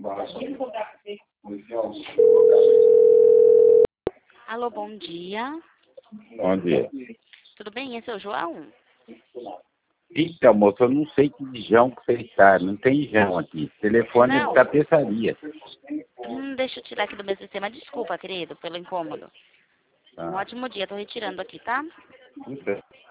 Alô, bom dia. Bom dia. Tudo bem? Esse é o João? Então, moço, eu não sei que João que você está. Não tem João aqui. Telefone é de Não. tapeçaria. Deixa eu tirar aqui do meu sistema. Desculpa, querido, pelo incômodo. Um Ah, ótimo dia. Tô retirando aqui, tá? não sei.